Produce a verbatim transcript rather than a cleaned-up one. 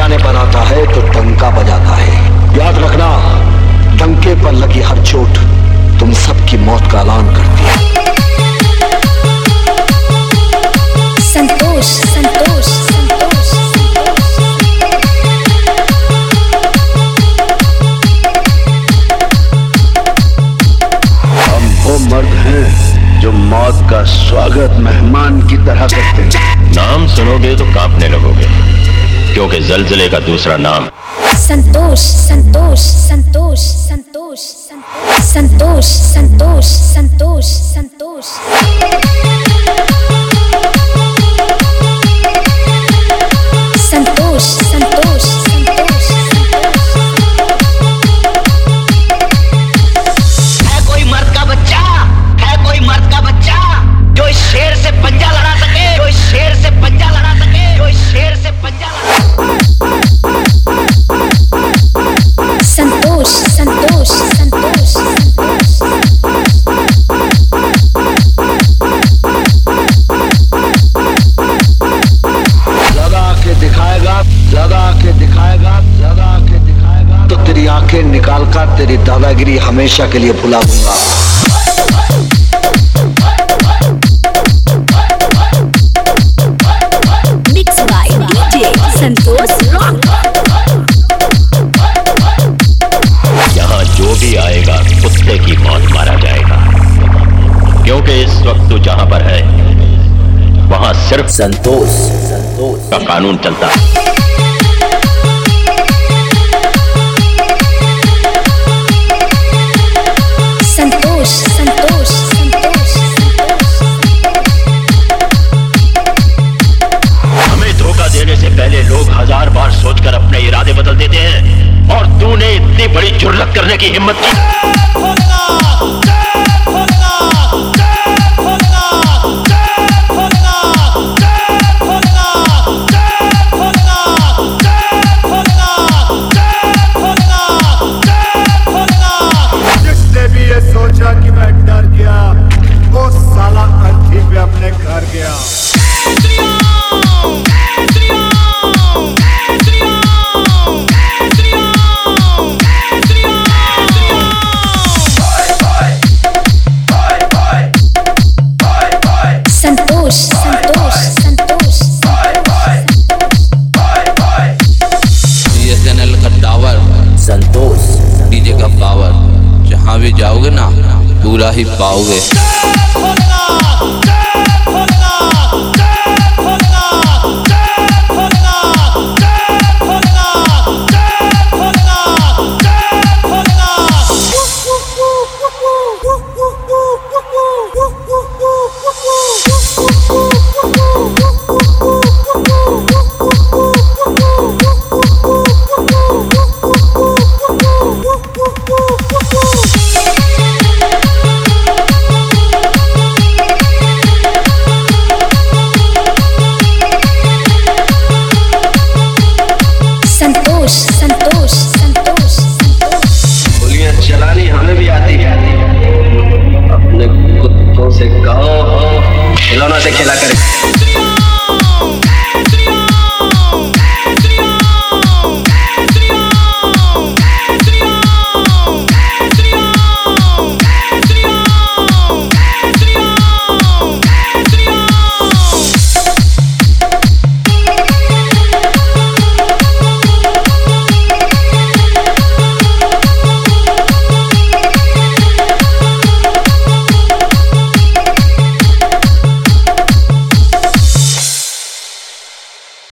ठिकाने पर आता है तो डंका बजाता है। याद रखना, डंके पर लगी हर चोट तुम सबकी मौत का ऐलान करती है। संतोष संतोष संतोष हम वो मर्द हैं जो मौत का स्वागत मेहमान की तरह करते हैं। नाम सुनोगे तो कांपने लगोगे, क्योंकि जलजले का दूसरा नाम संतोष संतोष संतोष संतोष संतोष संतोष संतोष संतोष संतोष संतोष संतोष है कोई मर्द का बच्चा, है कोई मर्द का बच्चा जो इस शेर से पंजा लड़ा सके, जो इस शेर से पंजा लड़ा सके, जो इस शेर से पंजा लड़ा संतोष संतोष संतोष लगा के दिखाएगा, लगा के दिखाएगा, लगा के दिखाएगा तो तेरी आंखें निकाल कर तेरी दादागिरी हमेशा के लिए भुला दूंगा। Mix by DJ Santosh rock. यहाँ जो भी आएगा कुत्ते की मौत मारा जाएगा, क्योंकि इस वक्त तू जहाँ पर है वहाँ सिर्फ संतोष संतोष का कानून चलता है। संतोष संतोष संतोष हमें धोखा देने से पहले लोग हजार बार सोचकर अपने इरादे बदल देते हैं, और तूने इतनी बड़ी जुर्रत करने की हिम्मत की। जिसने भी ये सोचा कि मैं डर गया, वो साला अर्थी पे अपने घर गया। संतोष संतोष संतोष बीएसएनएल का टावर, संतोष डीजे का पावर, जहाँ भी जाओगे ना पूरा ही पाओगे। संतोष संतोष संतोष गोलियां चलानी हमें भी आती है। अपने कुत्तों से कहो खिलौना से खेला करें।